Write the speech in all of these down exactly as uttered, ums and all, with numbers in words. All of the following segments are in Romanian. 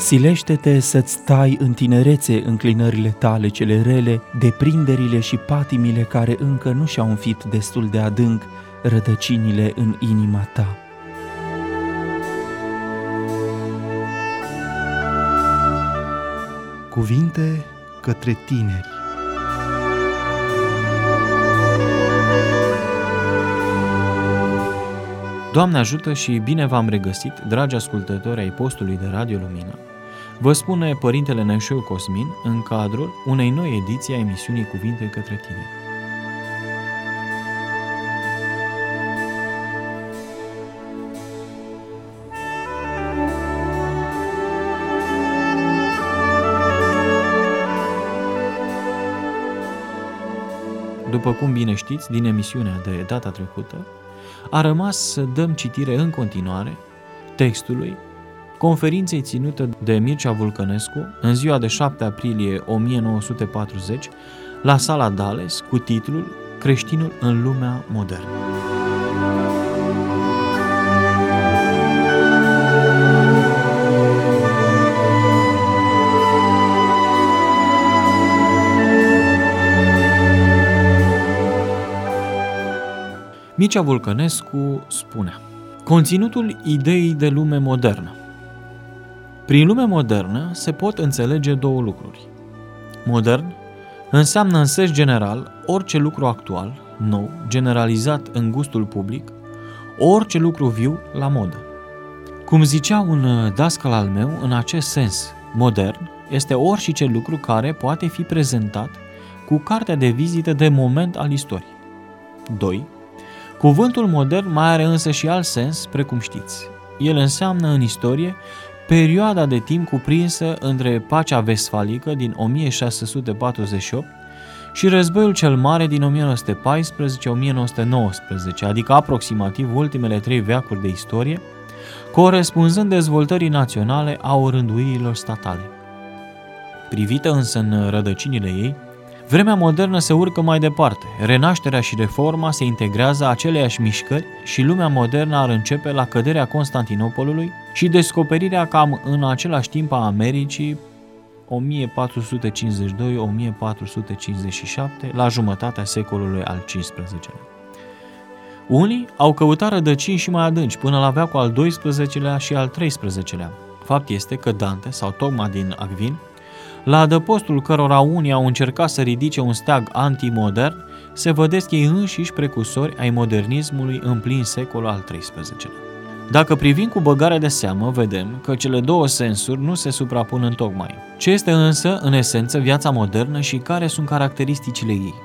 Silește-te să-ți tai în tinerețe înclinările tale cele rele, deprinderile și patimile care încă nu și-au înfit destul de adânc rădăcinile în inima ta. Cuvinte către tineri. Doamne ajută și bine v-am regăsit, dragi ascultători ai postului de Radio Lumină. Vă spune Părintele Neșeu Cosmin în cadrul unei noi ediții a emisiunii Cuvinte către tineri. După cum bine știți, din emisiunea de data trecută, a rămas să dăm citire în continuare textului conferinței ținute de Mircea Vulcănescu în ziua de șapte aprilie o mie nouă sute patruzeci la Sala Dales cu titlul Creștinul în lumea modernă. Mircea Vulcănescu spunea: conținutul ideii de lume modernă. Prin lume modernă se pot înțelege două lucruri. Modern înseamnă în sens general orice lucru actual, nou, generalizat în gustul public, orice lucru viu la modă. Cum zicea un dascăl al meu, în acest sens, modern este orice lucru care poate fi prezentat cu cartea de vizită de moment al istoriei. doi. Cuvântul modern mai are însă și alt sens, precum știți. El înseamnă în istorie perioada de timp cuprinsă între pacea vestfalică din o mie șase sute patruzeci și opt și războiul cel mare din o mie nouă sute paisprezece - o mie nouă sute nouăsprezece, adică aproximativ ultimele trei veacuri de istorie, corespunzând dezvoltării naționale a orânduirilor statale. Privită însă în rădăcinile ei, vremea modernă se urcă mai departe, renașterea și reforma se integrează aceleiași mișcări și lumea modernă ar începe la căderea Constantinopolului și descoperirea cam în același timp a Americii o mie patru sute cincizeci și doi - o mie patru sute cincizeci și șapte, la jumătatea secolului al cincisprezecelea. Unii au căutat rădăcini și mai adânci până la veacul al doisprezecelea și al treisprezecelea. Fapt este că Dante sau Tocma din Acvin, la adăpostul cărora unii au încercat să ridice un steag antimodern, se vădesc ei înșiși precursori ai modernismului în plin secol al treisprezecelea. Dacă privim cu băgare de seamă, vedem că cele două sensuri nu se suprapun întocmai. Ce este însă, în esență, viața modernă și care sunt caracteristicile ei?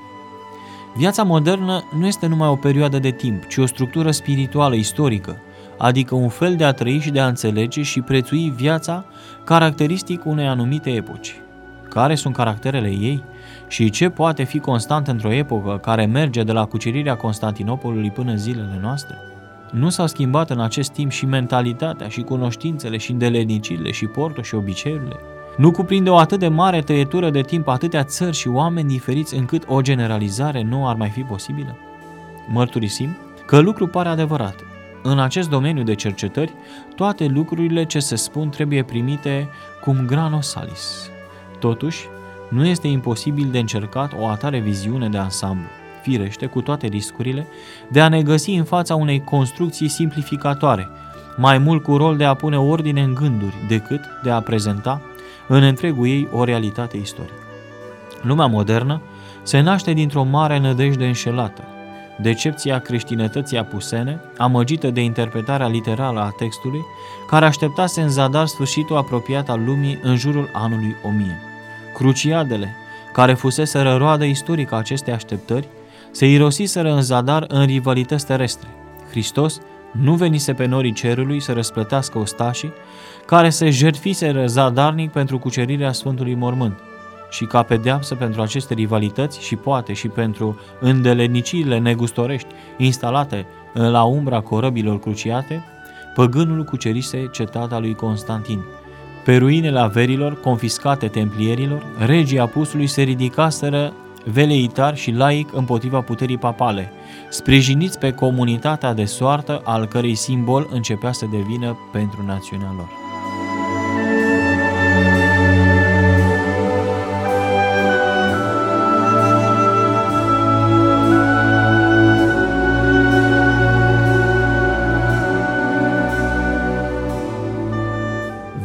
Viața modernă nu este numai o perioadă de timp, ci o structură spirituală istorică, adică un fel de a trăi și de a înțelege și prețui viața caracteristic unei anumite epoci. Care sunt caracterele ei și ce poate fi constant într-o epocă care merge de la cucerirea Constantinopolului până în zilele noastre? Nu s-au schimbat în acest timp și mentalitatea, și cunoștințele, și îndeletnicirile, și portul, și obiceiurile? Nu cuprinde o atât de mare tăietură de timp atâtea țări și oameni diferiți încât o generalizare nu ar mai fi posibilă? Mărturisim că lucru pare adevărat. În acest domeniu de cercetări, toate lucrurile ce se spun trebuie primite cum grano salis. Totuși, nu este imposibil de încercat o atare viziune de ansamblu, firește cu toate riscurile, de a ne găsi în fața unei construcții simplificatoare, mai mult cu rol de a pune ordine în gânduri decât de a prezenta în întregul ei o realitate istorică. Lumea modernă se naște dintr-o mare nădejde înșelată, decepția creștinătății apusene, amăgită de interpretarea literală a textului, care așteptase în zadar sfârșitul apropiat al lumii în jurul anului o mie. Cruciadele, care fuseseră roadă istorică a acestei așteptări, se irosiseră în zadar în rivalități terestre. Hristos nu venise pe norii cerului să răsplătească ostașii, care se jertfiseră zadarnic pentru cucerirea Sfântului Mormânt, și ca pedeapsă pentru aceste rivalități și poate și pentru îndeleniciile negustorești instalate la umbra corăbilor cruciate, păgânul cucerise cetatea lui Constantin. Pe ruinele averilor confiscate templierilor, regii apusului se ridicaseră veleitar și laic împotriva puterii papale, sprijiniți pe comunitatea de soartă al cărei simbol începea să devină pentru națiunea lor.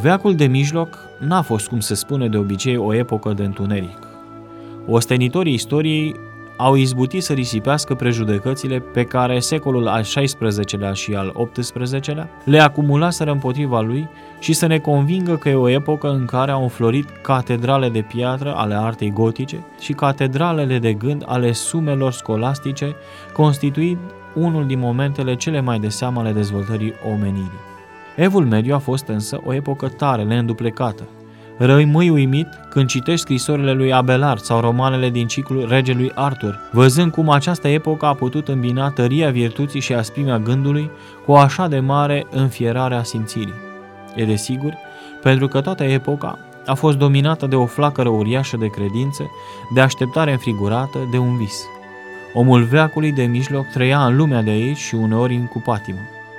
Veacul de mijloc n-a fost, cum se spune de obicei, o epocă de întuneric. Ostenitorii istoriei au izbutit să risipească prejudecățile pe care secolul al șaisprezecelea și al optsprezecelea le acumulaseră împotriva lui și să ne convingă că e o epocă în care au înflorit catedrale de piatră ale artei gotice și catedralele de gând ale sumelor scolastice, constituind unul din momentele cele mai de seamă ale dezvoltării omenirii. Evul Mediu a fost însă o epocă tare, neînduplecată. Rămâi uimit când citești scrisorile lui Abelard sau romanele din ciclul Regelui Arthur, văzând cum această epocă a putut îmbina tăria virtuții și asprimea gândului cu o așa de mare înfierare a simțirii. E desigur, pentru că toată epoca a fost dominată de o flacără uriașă de credință, de așteptare înfrigurată, de un vis. Omul veacului de mijloc trăia în lumea de aici și uneori în cupatimă.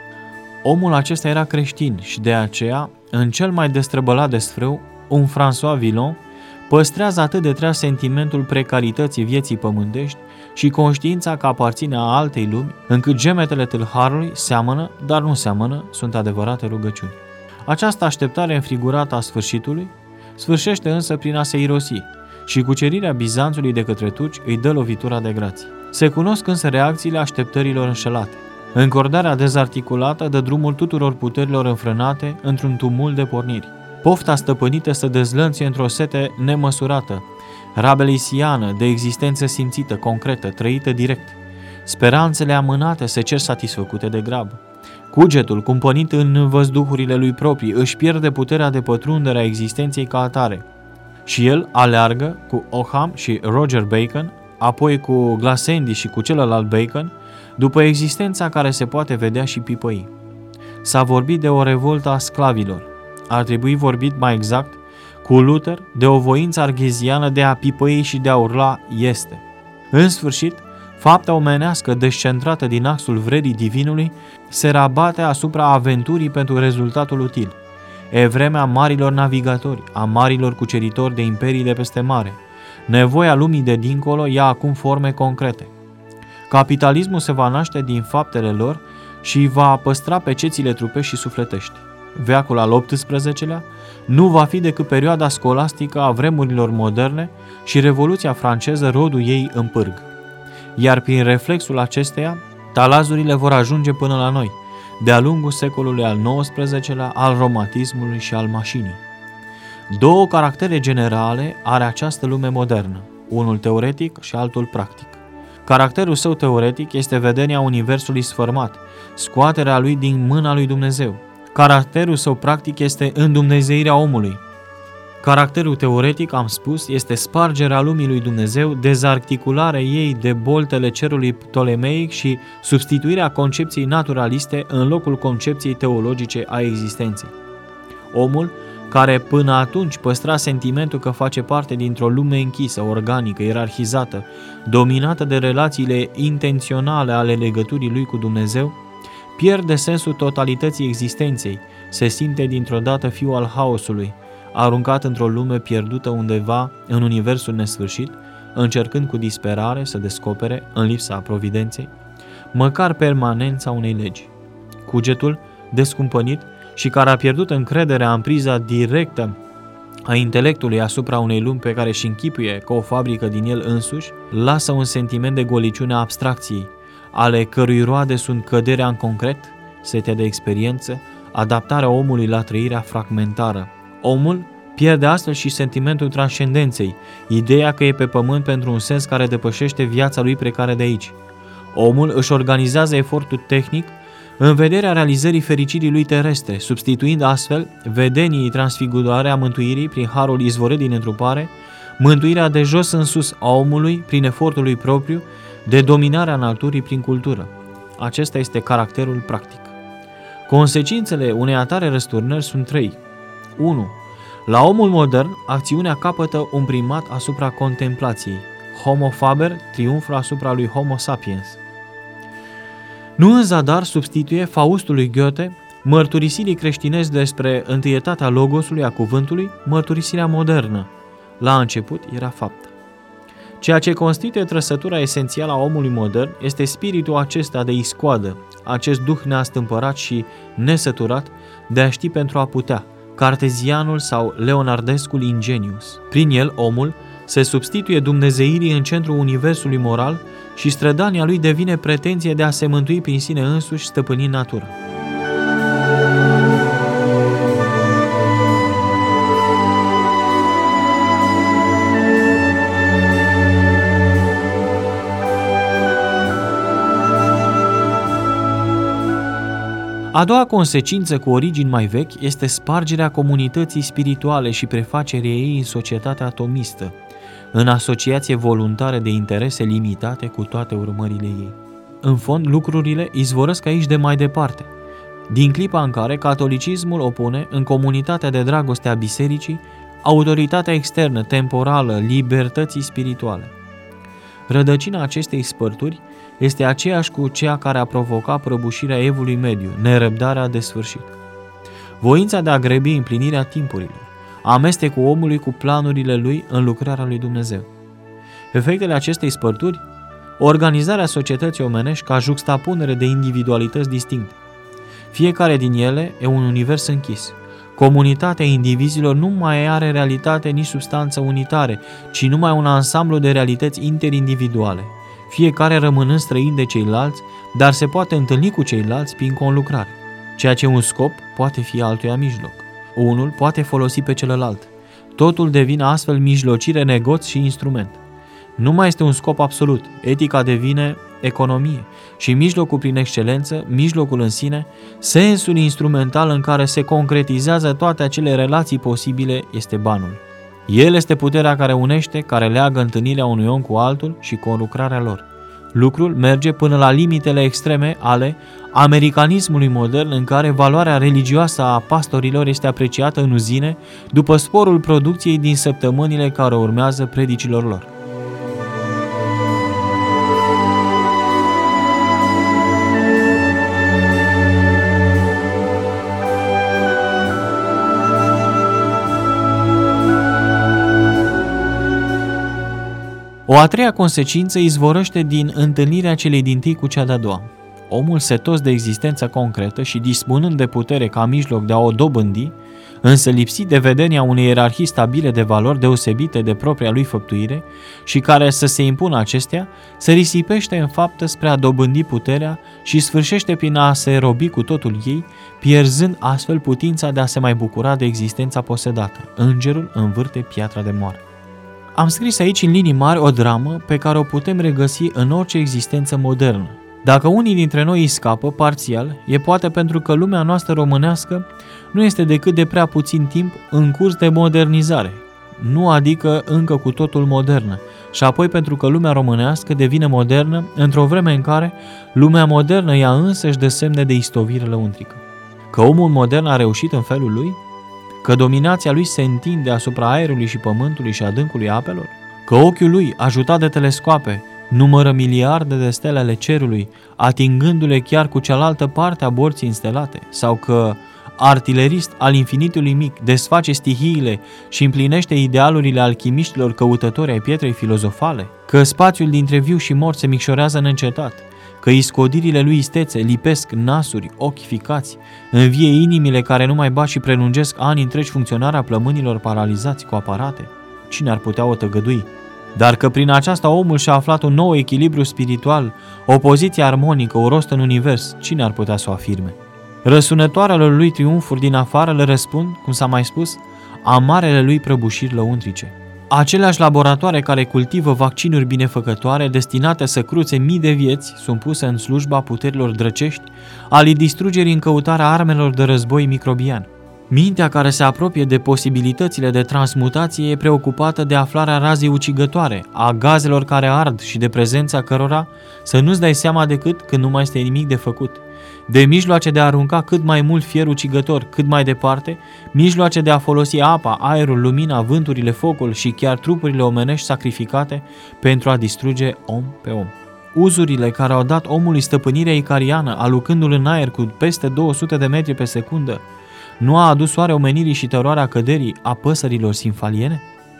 Omul acesta era creștin și de aceea, în cel mai destrăbălat desfrâu, un François Villon păstrează atât de treaz sentimentul precarității vieții pământești și conștiința că aparține a altei lumi, încât gemetele tâlharului seamănă, dar nu seamănă, sunt adevărate rugăciuni. Această așteptare înfrigurată a sfârșitului sfârșește însă prin a se irosi și cucerirea Bizanțului de către turci îi dă lovitura de grație. Se cunosc însă reacțiile așteptărilor înșelate. Încordarea dezarticulată dă drumul tuturor puterilor înfrânate într-un tumult de porniri. Pofta stăpânită se dezlănțuie într-o sete nemăsurată, rabelisiană, de existență simțită, concretă, trăită direct. Speranțele amânate se cer satisfăcute de grabă. Cugetul, cumpănit în văzduhurile lui proprii, își pierde puterea de pătrundere a existenței ca atare. Și el aleargă cu Occam și Roger Bacon, apoi cu Glasendi și cu celălalt Bacon, după existența care se poate vedea și pipăi. S-a vorbit de o revoltă a sclavilor. Ar trebui vorbit mai exact, cu Luther, de o voință argheziană de a pipăi și de a urla este. În sfârșit, fapta omenească descentrată din axul vredii divinului se rabate asupra aventurii pentru rezultatul util. E vremea marilor navigatori, a marilor cuceritori de imperii de peste mare. Nevoia lumii de dincolo ia acum forme concrete. Capitalismul se va naște din faptele lor și va păstra pecețile trupești și sufletești. Veacul al optsprezecelea nu va fi decât perioada scolastică a vremurilor moderne și Revoluția franceză rodul ei în pârg. Iar prin reflexul acesteia, talazurile vor ajunge până la noi, de-a lungul secolului al nouăsprezecelea, al romantismului și al mașinii. Două caractere generale are această lume modernă, unul teoretic și altul practic. Caracterul său teoretic este vedenia universului sfărmat, scoaterea lui din mâna lui Dumnezeu. Caracterul său practic este îndumnezeirea omului. Caracterul teoretic, am spus, este spargerea lumii lui Dumnezeu, dezarticularea ei de boltele cerului ptolemeic și substituirea concepției naturaliste în locul concepției teologice a existenței. Omul, care până atunci păstra sentimentul că face parte dintr-o lume închisă, organică, ierarhizată, dominată de relațiile intenționale ale legăturii lui cu Dumnezeu, pierde sensul totalității existenței, se simte dintr-o dată fiul al haosului, aruncat într-o lume pierdută undeva în universul nesfârșit, încercând cu disperare să descopere, în lipsa providenței, măcar permanența unei legi. Cugetul, descumpănit și care a pierdut încrederea în priza directă a intelectului asupra unei lumi pe care își închipuie ca o fabrică din el însuși, lasă un sentiment de goliciune a abstracției, ale cărui roade sunt căderea în concret, setea de experiență, adaptarea omului la trăirea fragmentară. Omul pierde astfel și sentimentul transcendenței, ideea că e pe pământ pentru un sens care depășește viața lui precară de aici. Omul își organizează efortul tehnic în vederea realizării fericirii lui terestre, substituind astfel vedeniei transfigurarea mântuirii prin harul izvorât din întrupare, mântuirea de jos în sus a omului prin efortul lui propriu, de dominarea naturii prin cultură. Acesta este caracterul practic. Consecințele unei atare răsturnări sunt trei. unu. La omul modern, acțiunea capătă un primat asupra contemplației. Homo faber triumfă asupra lui Homo sapiens. Nu în zadar substituie Faustul lui Goethe mărturisirii creștinești despre întâietatea logosului, a cuvântului, mărturisirea modernă. La început era fapta. Ceea ce constituie trăsătura esențială a omului modern este spiritul acesta de iscoadă, acest duh neastâmpărat și nesăturat de a ști pentru a putea, cartezianul sau leonardescul ingenius. Prin el, omul se substituie dumnezeirii în centrul universului moral și strădania lui devine pretenție de a se mântui prin sine însuși, stăpânind natura. A doua consecință cu origini mai vechi este spargerea comunității spirituale și prefacerea ei în societatea atomistă, în asociație voluntară de interese limitate cu toate urmările ei. În fond, lucrurile izvorăsc aici de mai departe, din clipa în care catolicismul opune în comunitatea de dragoste a bisericii autoritatea externă, temporală, libertății spirituale. Rădăcina acestei spărturi este aceeași cu cea care a provocat prăbușirea Evului Mediu, nerăbdarea de sfârșit. Voința de a grăbi împlinirea timpurilor, amestecul omului cu planurile lui în lucrarea lui Dumnezeu. Efectele acestei spărturi, organizarea societății omenești ca juxtapunere de individualități distincte. Fiecare din ele e un univers închis. Comunitatea indivizilor nu mai are realitate nici substanță unitare, ci numai un ansamblu de realități interindividuale, fiecare rămânând străin de ceilalți, dar se poate întâlni cu ceilalți prin conlucrare. Ceea ce un scop poate fi altuia mijloc. Unul poate folosi pe celălalt. Totul devine astfel mijlocire, negoț și instrument. Nu mai este un scop absolut, etica devine economie și mijlocul prin excelență, mijlocul în sine, sensul instrumental în care se concretizează toate acele relații posibile este banul. El este puterea care unește, care leagă întâlnirea unui om cu altul și conlucrarea lor. Lucrul merge până la limitele extreme ale americanismului modern, în care valoarea religioasă a pastorilor este apreciată în uzine după sporul producției din săptămânile care urmează predicilor lor. O a treia consecință izvorăște din întâlnirea celei dintâi cu cea de-a doua. Omul, setos de existența concretă și dispunând de putere ca mijloc de a o dobândi, însă lipsit de vedenia unei ierarhii stabile de valori deosebite de propria lui făptuire și care să se impună acestea, se risipește în faptă spre a dobândi puterea și sfârșește prin a se robi cu totul ei, pierzând astfel putința de a se mai bucura de existența posedată. Îngerul învârte piatra de moară. Am scris aici în linii mari o dramă pe care o putem regăsi în orice existență modernă. Dacă unii dintre noi îi scapă parțial, e poate pentru că lumea noastră românească nu este decât de prea puțin timp în curs de modernizare, nu adică încă cu totul modernă, și apoi pentru că lumea românească devine modernă într-o vreme în care lumea modernă ea însă își dă semne de istovire lăuntrică. Că omul modern a reușit în felul lui? Că dominația lui se întinde asupra aerului și pământului și adâncului apelor? Că ochiul lui, ajutat de telescoape, numără miliarde de stele ale cerului, atingându-le chiar cu cealaltă parte a borții înstelate? Sau că, artilerist al infinitului mic, desface stihiile și împlinește idealurile alchimiștilor căutători ai pietrei filozofale? Că spațiul dintre viu și mort se micșorează neîncetat? Că iscodirile lui istețe lipesc nasuri, ochi ficați, învie inimile care nu mai bat și prelungesc ani întregi funcționarea plămânilor paralizați cu aparate? Cine ar putea o tăgădui? Dar că prin aceasta omul și-a aflat un nou echilibru spiritual, o poziție armonică, o rost în univers, cine ar putea să o afirme? Răsunătoarele lui triumfuri din afară le răspund, cum s-a mai spus, amarele lui prăbușiri lăuntrice. Aceleași laboratoare care cultivă vaccinuri binefăcătoare destinate să cruțe mii de vieți sunt puse în slujba puterilor drăcești ale distrugerii în căutarea armelor de război microbian. Mintea care se apropie de posibilitățile de transmutație e preocupată de aflarea razei ucigătoare, a gazelor care ard și de prezența cărora să nu-ți dai seama decât când nu mai este nimic de făcut. De mijloace de a arunca cât mai mult fier ucigător, cât mai departe, mijloace de a folosi apa, aerul, lumina, vânturile, focul și chiar trupurile omenești sacrificate pentru a distruge om pe om. Uzurile care au dat omului stăpânirea icariană, alucându-l în aer cu peste două sute de metri pe secundă, nu a adus oare omenirii și teroarea căderii a păsărilor sinfaliene?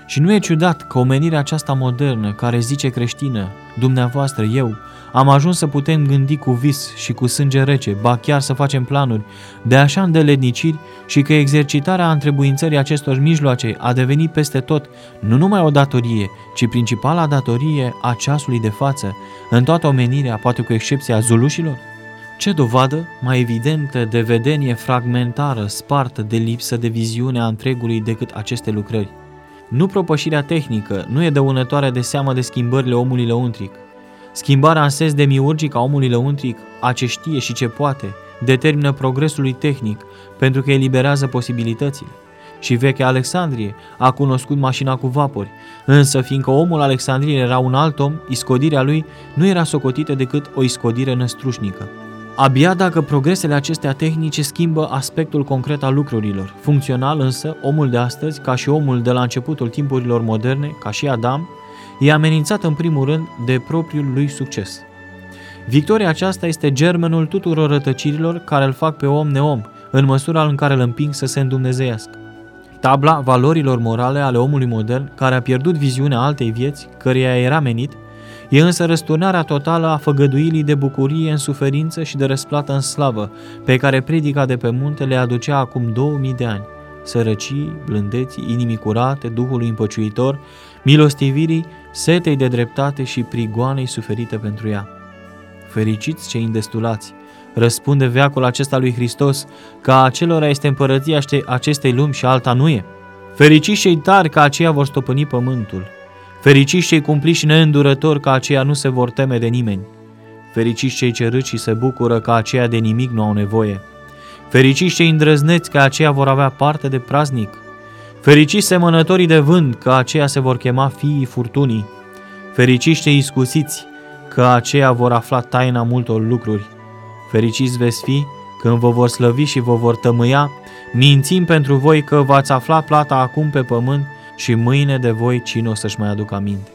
Și nu e ciudat că omenirea aceasta modernă, care zice creștină, dumneavoastră, eu, am ajuns să putem gândi cu vis și cu sânge rece, ba chiar să facem planuri de așa îndeletniciri și că exercitarea întrebuințării acestor mijloace a devenit peste tot nu numai o datorie, ci principala datorie a ceasului de față, în toată omenirea, poate cu excepția zulușilor? Ce dovadă mai evidentă de vedenie fragmentară, spartă de lipsă de viziune a întregului decât aceste lucrări? Nu propășirea tehnică nu e dăunătoare de seamă de schimbările omului lăuntric. Schimbarea în sens demiurgic a omului lăuntric, a ce știe și ce poate, determină progresul lui tehnic, pentru că eliberează posibilitățile. Și vechea Alexandrie a cunoscut mașina cu vapori, însă fiindcă omul Alexandriei era un alt om, iscodirea lui nu era socotită decât o iscodire năstrușnică. Abia dacă progresele acestea tehnice schimbă aspectul concret al lucrurilor. Funcțional însă, omul de astăzi, ca și omul de la începutul timpurilor moderne, ca și Adam, e amenințat în primul rând de propriul lui succes. Victoria aceasta este germenul tuturor rătăcirilor care îl fac pe om neom, în măsura în care îl împing să se îndumnezeiască. Tabla valorilor morale ale omului modern, care a pierdut viziunea altei vieți, căreia era menit, e însă răsturnarea totală a făgăduirii de bucurie în suferință și de răsplată în slavă, pe care predica de pe munte le aducea acum două mii de ani. Sărăcii, blândeții, inimii curate, Duhului împăciuitor, milostivirii, setei de dreptate și prigoanei suferite pentru ea. Fericiți cei îndestulați, răspunde veacul acesta lui Hristos, că acelora este împărăția acestei lumi și alta nu e. Fericiți cei tari, că aceia vor stăpâni pământul. Fericiți cei cumpliți și neîndurători, că aceia nu se vor teme de nimeni. Fericiți cei ce râd și se bucură, că aceia de nimic nu au nevoie. Fericiți cei îndrăzneți, că aceia vor avea parte de praznic. Fericiți semănătorii de vânt, că aceia se vor chema fiii furtunii. Fericiți cei iscusiți, că aceia vor afla taina multor lucruri. Fericiți veți fi când vă vor slăvi și vă vor tămâia, mințind pentru voi că v-ați afla plata acum pe pământ și mâine de voi cine o să-și mai aducă aminte.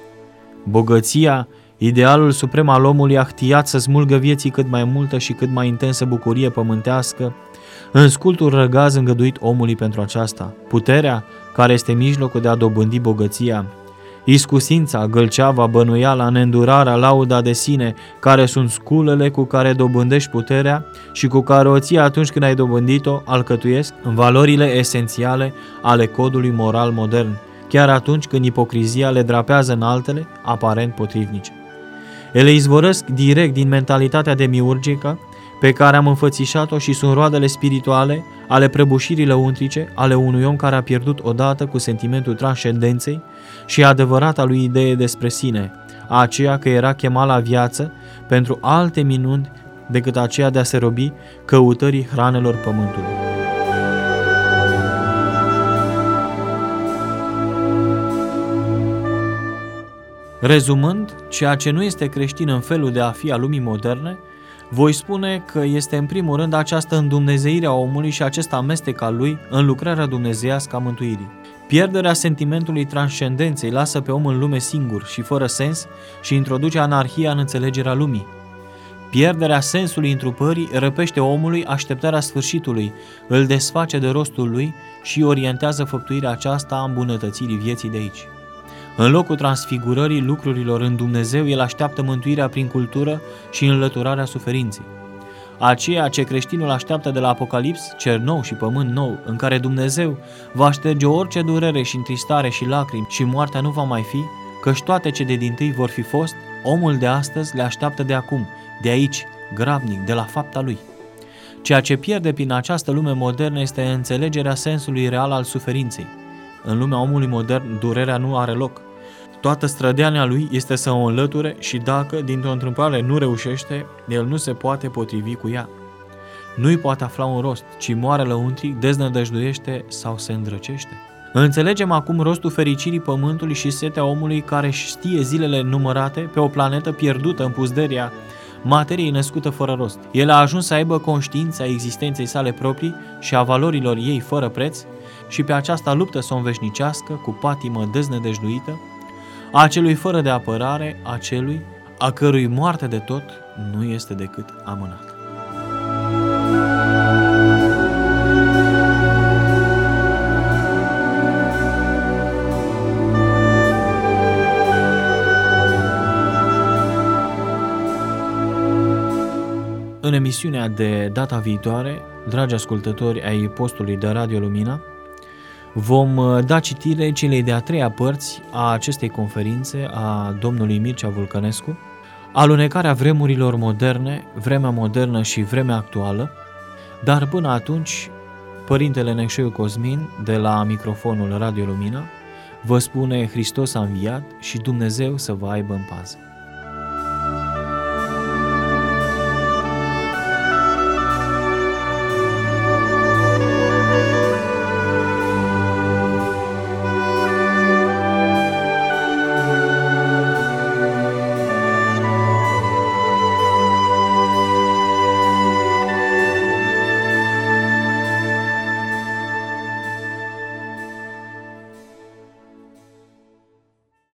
Bogăția, idealul suprem al omului ahtiat să smulgă vieții cât mai multă și cât mai intensă bucurie pământească, în scultul răgaz îngăduit omului pentru aceasta, puterea care este mijlocul de a dobândi bogăția, iscusința, gâlceava, bănuiala, neîndurarea, lauda de sine, care sunt sculele cu care dobândești puterea și cu care o ții atunci când ai dobândit-o, alcătuiesc în valorile esențiale ale codului moral modern, chiar atunci când ipocrizia le drapează în altele, aparent potrivnice. Ele izvorăsc direct din mentalitatea demiurgică pe care am înfățișat-o și sunt roadele spirituale ale prăbușirii lăuntrice ale unui om care a pierdut odată cu sentimentul transcendenței și adevărata lui idee despre sine, aceea că era chemat la viață pentru alte minuni decât aceea de a se robi căutării hranelor pământului. Rezumând, ceea ce nu este creștin în felul de a fi al lumii moderne, voi spune că este în primul rând această îndumnezeire a omului și acest amestec al lui în lucrarea dumnezeiască a mântuirii. Pierderea sentimentului transcendenței lasă pe om în lume singur și fără sens și introduce anarhia în înțelegerea lumii. Pierderea sensului întrupării răpește omului așteptarea sfârșitului, îl desface de rostul lui și orientează făptuirea aceasta a îmbunătățirii vieții de aici. În locul transfigurării lucrurilor în Dumnezeu, el așteaptă mântuirea prin cultură și înlăturarea suferinței. Aceea ce creștinul așteaptă de la Apocalips, cer nou și pământ nou, în care Dumnezeu va șterge orice durere și întristare și lacrimi și moartea nu va mai fi, căci toate ce de dintâi vor fi fost, omul de astăzi le așteaptă de acum, de aici, grabnic, de la fapta lui. Ceea ce pierde prin această lume modernă este înțelegerea sensului real al suferinței. În lumea omului modern, durerea nu are loc. Toată strădeania lui este să o înlăture și dacă, dintr-o întâmplare, nu reușește, el nu se poate potrivi cu ea. Nu-i poate afla un rost, ci moare lăuntric, deznădăjduiește sau se îndrăcește. Înțelegem acum rostul fericirii pământului și setea omului care știe zilele numărate pe o planetă pierdută în puzderia materiei născută fără rost. El a ajuns să aibă conștiința existenței sale proprii și a valorilor ei fără preț și pe aceasta luptă să o înveșnicească cu patimă deznădăjduită, a celui fără de apărare, a celui a cărui moarte de tot nu este decât amânată. În emisiunea de data viitoare, dragi ascultători ai postului de Radio Lumina, vom da citire celei de-a treia părți a acestei conferințe a domnului Mircea Vulcănescu, Alunecarea vremurilor moderne, vremea modernă și vremea actuală, dar până atunci, Părintele Necșeu Cosmin, de la microfonul Radio Lumina, vă spune: Hristos a înviat și Dumnezeu să vă aibă în pază.